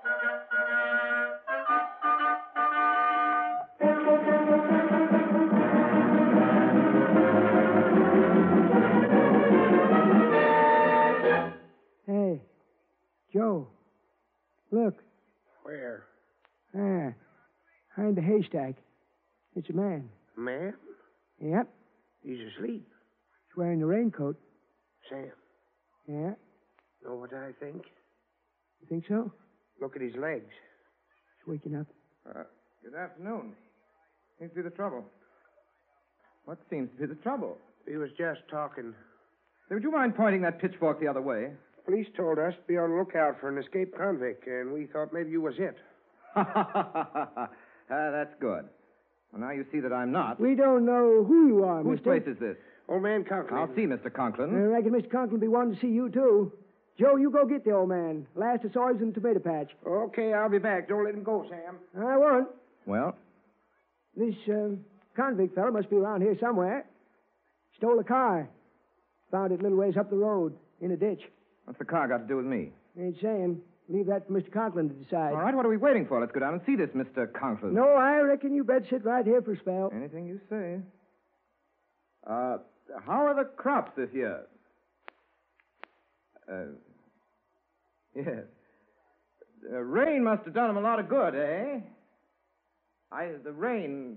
Hey, Joe, look. Where? Ah, behind the haystack. It's a man. Man? Yep. He's asleep. He's wearing a raincoat. Sam, Yeah? know what I think? You think so? Look at his legs. He's waking up. Uh, good afternoon. Seems to be the trouble. What seems to be the trouble? He was just talking. Say, would you mind pointing that pitchfork the other way? Police told us to be on the lookout for an escaped convict, and we thought maybe you was it. Ah, that's good. Well, now you see that I'm not. We don't know who you are, Whose mister. place is this? Old man Conklin. I'll see Mister Conklin. I reckon Mister Conklin will be wanting to see you, too. Joe, you go get the old man. Last I saw he was in the tomato patch. Okay, I'll be back. Don't let him go, Sam. I won't. Well? This uh, convict fellow must be around here somewhere. Stole a car. Found it a little ways up the road, in a ditch. What's the car got to do with me? Ain't saying. Leave that for Mister Conklin to decide. All right, what are we waiting for? Let's go down and see this Mister Conklin. No, I reckon you better sit right here for a spell. Anything you say. Uh, how are the crops this year? Uh, yes. Uh, rain must have done them a lot of good, eh? I, the rain...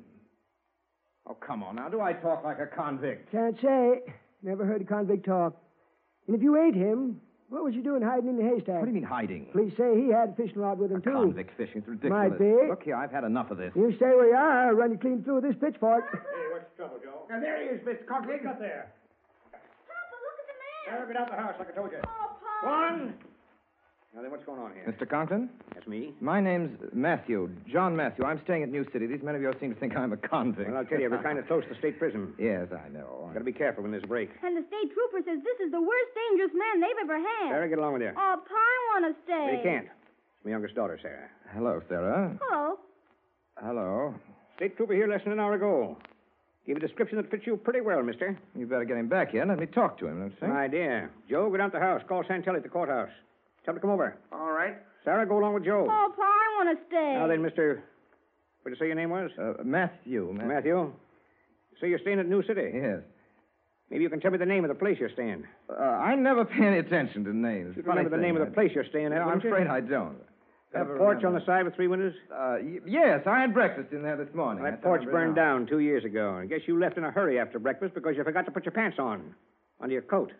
Oh, come on now. Do I talk like a convict? Can't say. Never heard a convict talk. And if you ain't him, what was you doing hiding in the haystack? What do you mean hiding? Police say he had a fishing rod with him, A too. convict fishing. It's ridiculous. Might be. Look here, I've had enough of this. You stay where you are, I'll run you clean through with this pitchfork. Hey, what's the trouble, Joe? Now, there he is, Mister Conklin. Got there. Papa, look at the man. Now, get out the house, like I told you. Oh, Papa. One. Now, then, what's going on here? Mister Conklin? That's me. My name's Matthew, John Matthew. I'm staying at New City. These men of yours seem to think I'm a convict. Well, I'll tell you, we're kind of close to state prison. Yes, I know. Got to be careful when there's a break. And the state trooper says this is the worst dangerous man they've ever had. Sarah, get along with you. Oh, Pa, I want to stay. But he can't. It's my youngest daughter, Sarah. Hello, Sarah. Hello. Hello. State trooper here less than an hour ago. Gave a description that fits you pretty well, mister. You better get him back here and let me talk to him, don't you think? My idea. Joe, go down to the house. Call Santelli at the courthouse. Tell him to come over. All right. Sarah, go along with Joe. Oh, Pa, I want to stay. Now then, Mister What did you say your name was? Uh, Matthew. Matthew. Matthew. So you're staying at New City? Yes. Maybe you can tell me the name of the place you're staying. Uh, I never pay any attention to names. You Funny remember the thing, name of I- the place you're staying at, No, I'm wouldn't you? afraid I don't. Got a Never porch remember. on the side with three windows? Uh, y- yes, I had breakfast in there this morning. That That's porch how I burned remember. down two years ago. I guess you left in a hurry after breakfast because you forgot to put your pants on. Under your coat.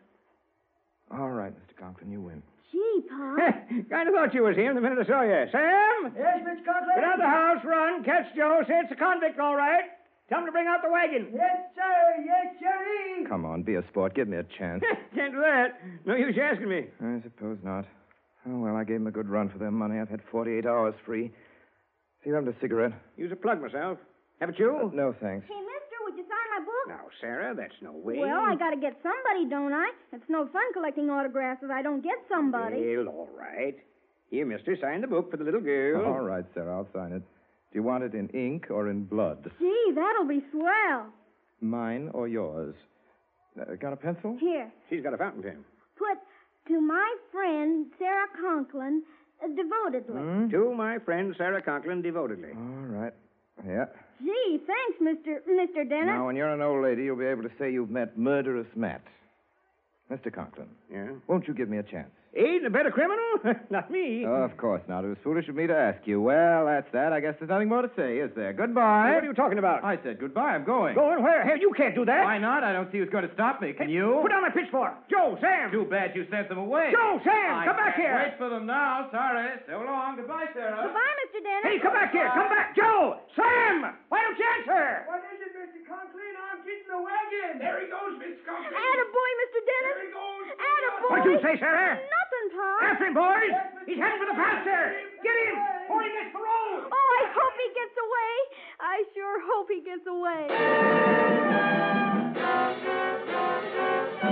All right, Mister Conklin, you win. Gee, Pa. Kind of thought you was him the minute I saw you. Sam? Yes, Mister Conklin? Get out of the house, run, catch Joe, say it's a convict, all right. Tell him to bring out the wagon. Yes, sir. Yes, sirree. Come on, be a sport. Give me a chance. Can't do that. No use asking me. I suppose not. Oh, well, I gave them a good run for their money. I've had forty-eight hours free. See, you having a cigarette? Use a plug myself. Haven't you? Uh, no, thanks. Hey, mister, would you sign my book? Now, Sarah, that's no way. Well, I got to get somebody, don't I? It's no fun collecting autographs if I don't get somebody. Well, all right. Here, mister, sign the book for the little girl. All right, Sarah, I'll sign it. Do you want it in ink or in blood? Gee, that'll be swell. Mine or yours? Uh, got a pencil? Here, She's got a fountain pen. put to my friend Sarah Conklin uh, devotedly. Hmm? To my friend Sarah Conklin, devotedly. All right. Yeah. Gee, thanks, Mister Mister Dennis. Now, when you're an old lady, you'll be able to say you've met Murderous Matt. Mister Conklin, Yeah? won't you give me a chance? Ain't a better criminal? Not me. Oh, of course not. It was foolish of me to ask you. Well, that's that. I guess there's nothing more to say, is there? Goodbye. What are you talking about? I said goodbye. I'm going. Going where? Hey, you can't do that. Why not? I don't see who's going to stop me. Can you? Put down my pitchfork. Joe, Sam. Too bad you sent them away. Joe, Sam, I come back can't here. Wait for them now. Sorry. So long. Goodbye, Sarah. Goodbye, Mister Dennis. Hey, come back here. Come back. Joe, Sam, why don't you answer? What is it, Mister Conklin? I'm getting the wagon. There he goes, Miss Conklin. Attaboy, Mister Dennis. There he goes. Attaboy. What'd you say, Sarah? Nothing, Pa. After him, boys. He's heading for the pasture. Get him before he gets paroled. Oh, I hope he gets away. I sure hope he gets away.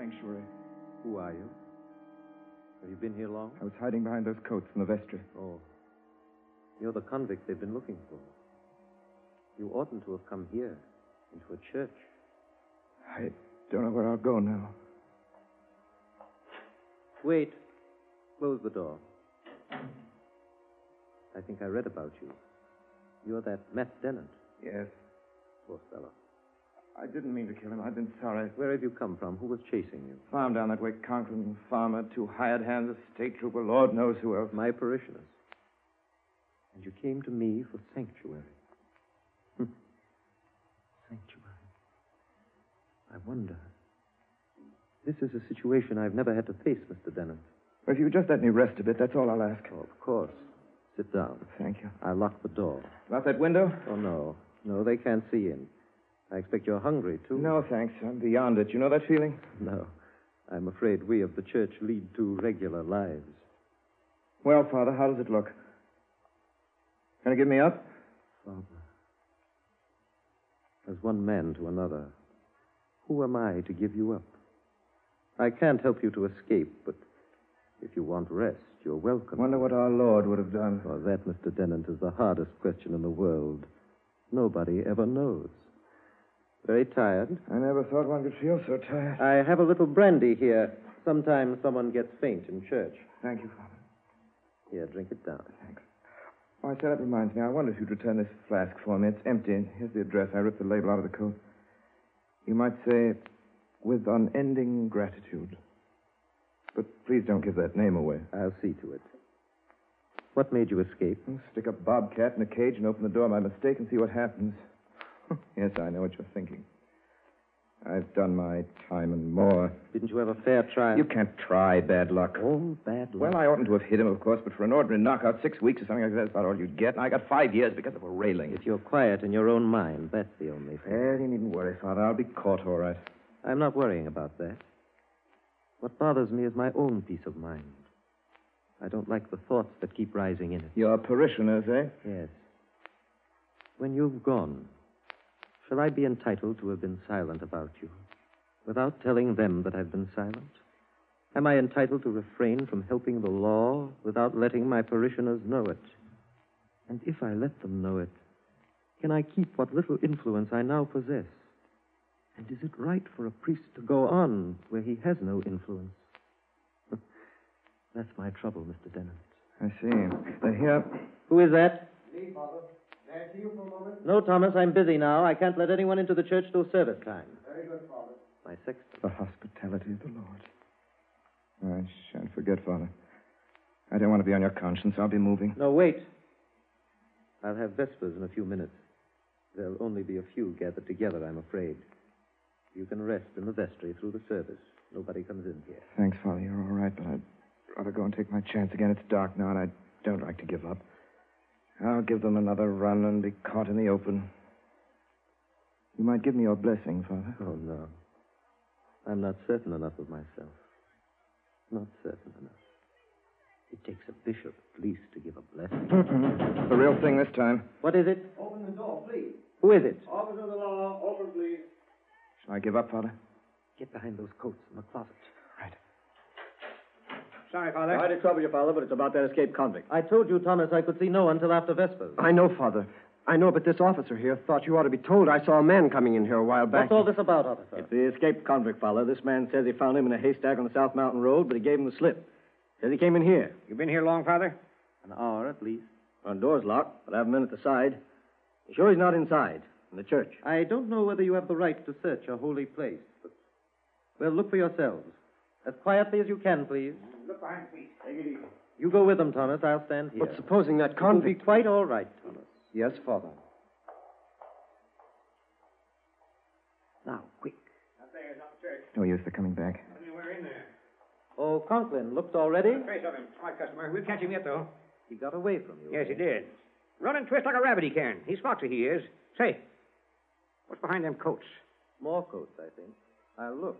sanctuary. Who are you? Have you been here long? I was hiding behind those coats in the vestry. Oh. You're the convict they've been looking for. You oughtn't to have come here, into a church. I don't know where I'll go now. Wait. Close the door. I think I read about you. You're that Matt Dennett. Yes. Poor fellow. I didn't mean to kill him. I've been sorry. Where have you come from? Who was chasing you? Farm down that way, Conklin, farmer, two hired hands, a state trooper, Lord knows who else. My parishioners. And you came to me for sanctuary. Hm. Sanctuary. I wonder. This is a situation I've never had to face, Mister Dennett. Well, if you would just let me rest a bit, that's all I'll ask. Oh, of course. Sit down. Thank you. I'll lock the door. About that window? Oh, no. No, they can't see in. I expect you're hungry, too. No, thanks. I'm beyond it. You know that feeling? No. I'm afraid we of the church lead two regular lives. Well, Father, how does it look? Gonna give me up? Father. As one man to another, who am I to give you up? I can't help you to escape, but if you want rest, you're welcome. Wonder what our Lord would have done. Oh, that, Mister Dennett, is the hardest question in the world. Nobody ever knows. Very tired? I never thought one could feel so tired. I have a little brandy here. Sometimes someone gets faint in church. Thank you, Father. Here, drink it down. Thanks. Oh, I said that reminds me. I wonder if you'd return this flask for me. It's empty. Here's the address. I ripped the label out of the coat. You might say, with unending gratitude. But please don't give that name away. I'll see to it. What made you escape? Well, stick a bobcat in a cage and open the door by mistake and see what happens. Yes, I know what you're thinking. I've done my time and more. Didn't you have a fair trial? You can't try bad luck. Oh, bad luck. Well, I oughtn't to have hit him, of course, but for an ordinary knockout, six weeks or something like that's about all you'd get. And I got five years because of a railing. If you're quiet in your own mind, that's the only thing. Well, you needn't worry, Father. I'll be caught all right. I'm not worrying about that. What bothers me is my own peace of mind. I don't like the thoughts that keep rising in it. Your parishioners, eh? Yes. When you've gone, shall I be entitled to have been silent about you, without telling them that I've been silent? Am I entitled to refrain from helping the law without letting my parishioners know it? And if I let them know it, can I keep what little influence I now possess? And is it right for a priest to go on where he has no influence? That's my trouble, Mister Dennett. I see. They're here. Who is that? Me, Father. May I see you for a moment? No, Thomas, I'm busy now. I can't let anyone into the church till service time. Very good, Father. My sexton. The hospitality of the Lord. I shan't forget, Father. I don't want to be on your conscience. I'll be moving. No, wait. I'll have vespers in a few minutes. There'll only be a few gathered together, I'm afraid. You can rest in the vestry through the service. Nobody comes in here. Thanks, Father. You're all right, but I'd rather go and take my chance again. It's dark now, and I don't like to give up. I'll give them another run and be caught in the open. You might give me your blessing, Father. Oh, no. I'm not certain enough of myself. Not certain enough. It takes a bishop, at least, to give a blessing. The real thing this time. What is it? Open the door, please. Who is it? Officer of the law, open, please. Shall I give up, Father? Get behind those coats in the closet. Right. Sorry, Father. Sorry to trouble you, Father, but it's about that escaped convict. I told you, Thomas, I could see no one till after Vespers. I know, Father. I know, but this officer here thought you ought to be told. I saw a man coming in here a while back. What's all this about, officer? It's the escaped convict, Father. This man says he found him in a haystack on the South Mountain Road, but he gave him the slip. Says he came in here. You been here long, Father? An hour, at least. Front door's locked, but I have men at the side. You sure he's not inside, in the church? I don't know whether you have the right to search a holy place, but... Well, look for yourselves. As quietly as you can, please. Look behind, please. Take it easy. You go with them, Thomas. I'll stand here. But supposing that It will be convict... quite all right, Thomas. Yes, Father. Now, quick. Up there is up the church. No use, they're coming back. We're in there. Oh, Conklin, looked already? Trace of him. Smart customer. We'll catch him yet, though. He got away from you. Yes, he did. Run and twist like a rabbit he can. He's foxy, he is. Say, what's behind them coats? More coats, I think. I'll look.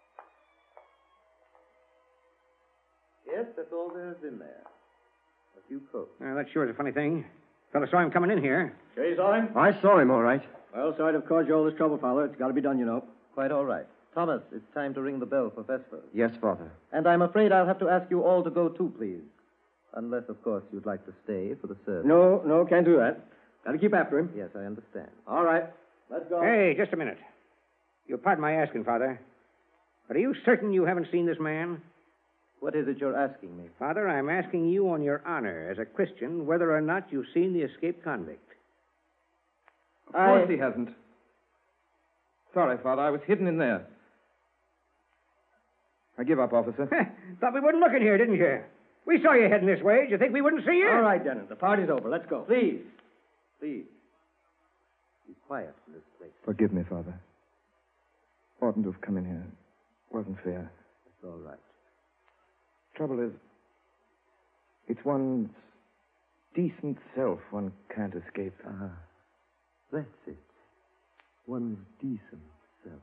Yes, that's all there's in there. A few coats. Well, that sure is a funny thing. Fella saw him coming in here. Sure you saw him? I saw him, all right. Well, sorry to have caused you all this trouble, Father. It's got to be done, you know. Quite all right. Thomas, it's time to ring the bell for Vespers. Yes, Father. And I'm afraid I'll have to ask you all to go too, please. Unless, of course, you'd like to stay for the service. No, no, can't do that. Got to keep after him. Yes, I understand. All right. Let's go. Hey, just a minute. You'll pardon my asking, Father. But are you certain you haven't seen this man? What is it you're asking me? Father, I'm asking you on your honor as a Christian whether or not you've seen the escaped convict. Of course I... he hasn't. Sorry, Father, I was hidden in there. I give up, officer. Thought we wouldn't look in here, didn't you? We saw you heading this way. Did you think we wouldn't see you? All right, Dennis. The party's over. Let's go. Please. Please. Be quiet in this place. Forgive me, Father. Oughtn't to have come in here. Wasn't fair. It's all right. Trouble is, it's one's decent self one can't escape. Ah, that's it. One's decent self.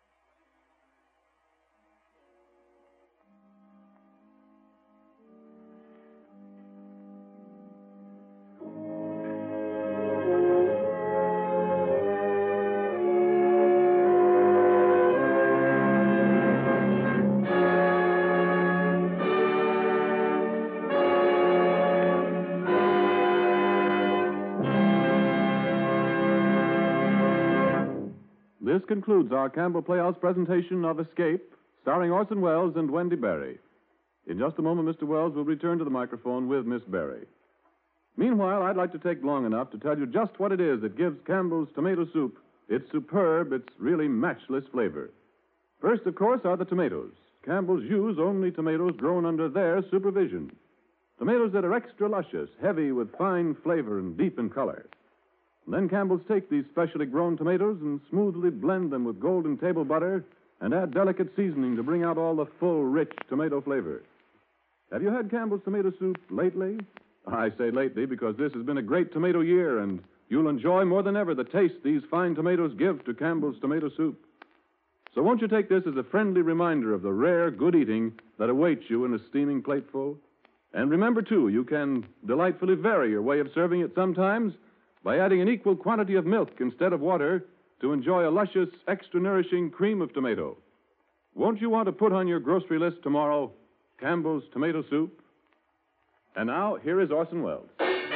This concludes our Campbell Playhouse presentation of Escape, starring Orson Welles and Wendy Berry. In just a moment, Mister Welles will return to the microphone with Miss Berry. Meanwhile, I'd like to take long enough to tell you just what it is that gives Campbell's tomato soup its superb, its really matchless flavor. First, of course, are the tomatoes. Campbell's use only tomatoes grown under their supervision. Tomatoes that are extra luscious, heavy with fine flavor and deep in color. Then Campbell's take these specially grown tomatoes and smoothly blend them with golden table butter and add delicate seasoning to bring out all the full, rich tomato flavor. Have you had Campbell's tomato soup lately? I say lately because this has been a great tomato year, and you'll enjoy more than ever the taste these fine tomatoes give to Campbell's tomato soup. So won't you take this as a friendly reminder of the rare good eating that awaits you in a steaming plateful? And remember, too, you can delightfully vary your way of serving it sometimes by adding an equal quantity of milk instead of water to enjoy a luscious, extra nourishing cream of tomato. Won't you want to put on your grocery list tomorrow Campbell's tomato soup? And now, here is Orson Welles.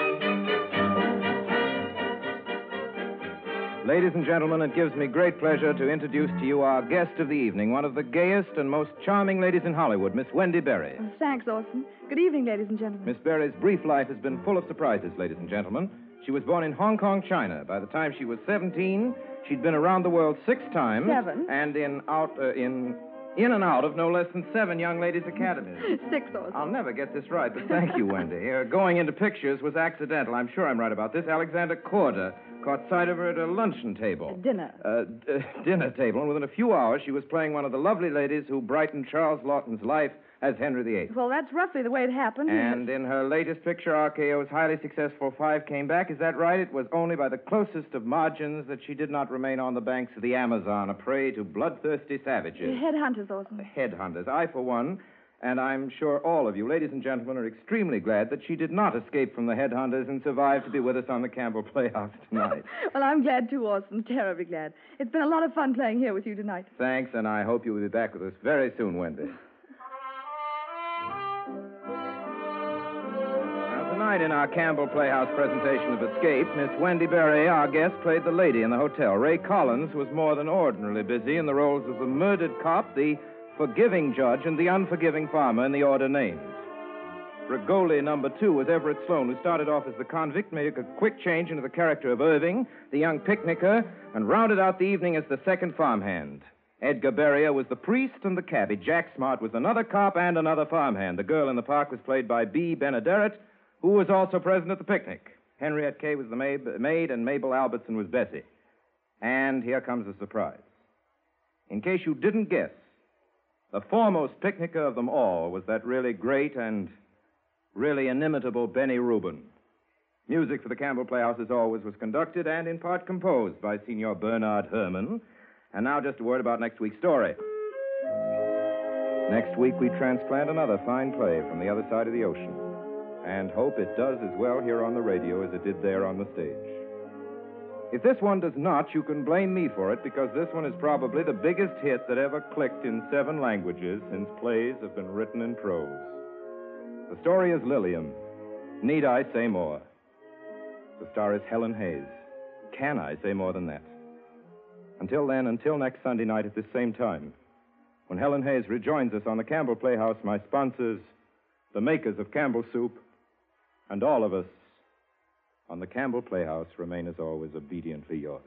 Ladies and gentlemen, it gives me great pleasure to introduce to you our guest of the evening, one of the gayest and most charming ladies in Hollywood, Miss Wendy Berry. Oh, thanks, Orson. Good evening, ladies and gentlemen. Miss Berry's brief life has been full of surprises, ladies and gentlemen. She was born in Hong Kong, China. By the time she was seventeen, she'd been around the world six times. Seven. And in out uh, in in and out of no less than seven young ladies' academies. Six, Orson. I'll never get this right, but thank you, Wendy. Uh, going into pictures was accidental. I'm sure I'm right about this. Alexander Korda caught sight of her at a luncheon table. At dinner. Uh, d- uh, dinner table, and within a few hours she was playing one of the lovely ladies who brightened Charles Lawton's life as Henry the Eighth. Well, that's roughly the way it happened. And in her latest picture, R K O's highly successful Five Came Back. Is that right? It was only by the closest of margins that she did not remain on the banks of the Amazon, a prey to bloodthirsty savages. Headhunters, Orson. Headhunters. I, for one, and I'm sure all of you, ladies and gentlemen, are extremely glad that she did not escape from the headhunters and survive to be with us on the Campbell Playhouse tonight. Well, I'm glad too, Orson. Terribly glad. It's been a lot of fun playing here with you tonight. Thanks, and I hope you will be back with us very soon, Wendy. Tonight in our Campbell Playhouse presentation of Escape, Miss Wendy Berry, our guest, played the lady in the hotel. Ray Collins was more than ordinarily busy in the roles of the murdered cop, the forgiving judge, and the unforgiving farmer in the order named. Rigoli number two was Everett Sloan, who started off as the convict, made a quick change into the character of Irving, the young picnicker, and rounded out the evening as the second farmhand. Edgar Beria was the priest and the cabbie. Jack Smart was another cop and another farmhand. The girl in the park was played by Bea Benaderet, who was also present at the picnic. Henriette Kay was the maid, and Mabel Albertson was Bessie. And here comes the surprise. In case you didn't guess, the foremost picnicker of them all was that really great and really inimitable Benny Rubin. Music for the Campbell Playhouse, as always, was conducted and in part composed by Senor Bernard Herrmann. And now just a word about next week's story. Next week, we transplant another fine play from the other side of the ocean, and hope it does as well here on the radio as it did there on the stage. If this one does not, you can blame me for it, because this one is probably the biggest hit that ever clicked in seven languages since plays have been written in prose. The story is Lilium. Need I say more? The star is Helen Hayes. Can I say more than that? Until then, until next Sunday night at this same time, when Helen Hayes rejoins us on the Campbell Playhouse, my sponsors, the makers of Campbell Soup, and all of us on the Campbell Playhouse remain as always obediently yours.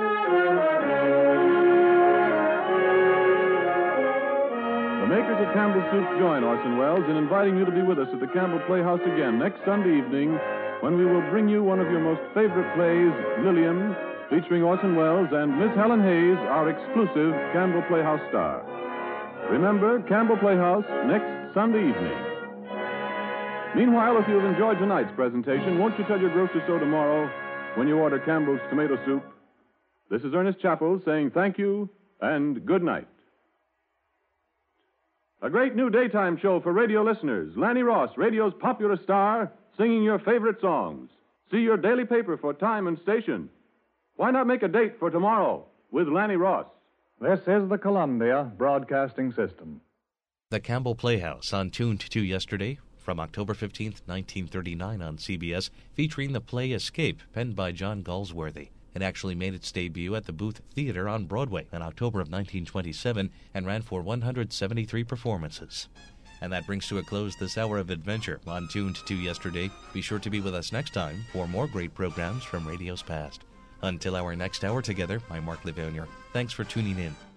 The makers of Campbell Soup join Orson Welles in inviting you to be with us at the Campbell Playhouse again next Sunday evening, when we will bring you one of your most favorite plays, Lilium, featuring Orson Welles and Miss Helen Hayes, our exclusive Campbell Playhouse star. Remember, Campbell Playhouse next Sunday evening. Meanwhile, if you've enjoyed tonight's presentation, won't you tell your grocer so tomorrow when you order Campbell's Tomato Soup? This is Ernest Chappell saying thank you and good night. A great new daytime show for radio listeners. Lanny Ross, radio's popular star, singing your favorite songs. See your daily paper for time and station. Why not make a date for tomorrow with Lanny Ross? This is the Columbia Broadcasting System. The Campbell Playhouse on Tuned to Yesterday from October fifteenth, nineteen thirty-nine on C B S, featuring the play Escape, penned by John Galsworthy. It actually made its debut at the Booth Theater on Broadway in October of nineteen twenty-seven and ran for one hundred seventy-three performances. And that brings to a close this hour of adventure on Tuned to Yesterday. Be sure to be with us next time for more great programs from radio's past. Until our next hour together, I'm Mark Livounier. Thanks for tuning in.